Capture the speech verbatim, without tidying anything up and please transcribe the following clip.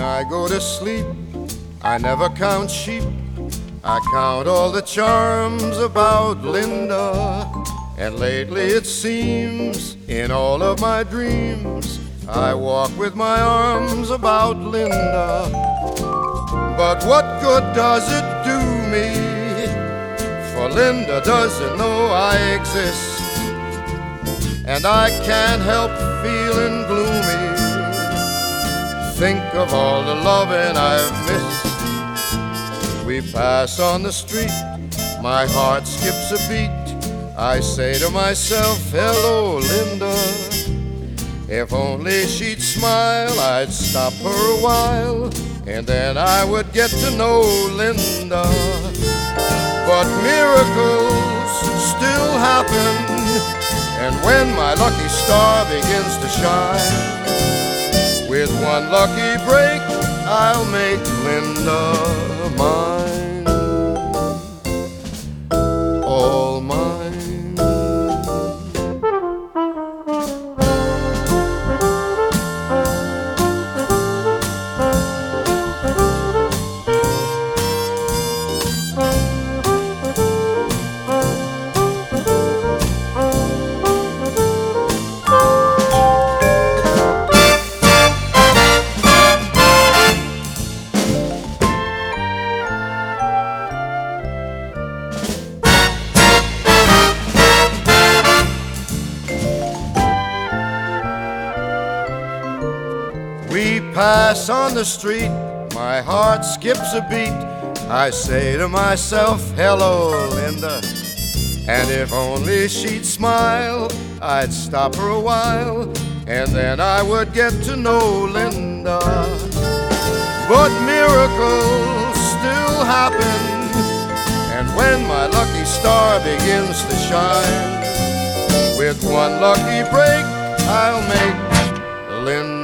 I go to sleep, I never count sheep. I count all the charms about Linda. And lately it seems, in all of my dreams, I walk with my arms about Linda. But what good does it do me? For Linda doesn't know I exist. And I can't help feeling gloomy. Think of all the loving I've missed. We pass on the street, my heart skips a beat. I say to myself, hello, Linda. If only she'd smile, I'd stop her a while, and then I would get to know Linda. But miracles still happen, and when my lucky star begins to shine, with one lucky break, I'll make Linda mine, all mine. We pass on the street, my heart skips a beat. I say to myself, hello, Linda. And if only she'd smile, I'd stop her a while, and then I would get to know Linda. But miracles still happen, and when my lucky star begins to shine, with one lucky break, I'll make Linda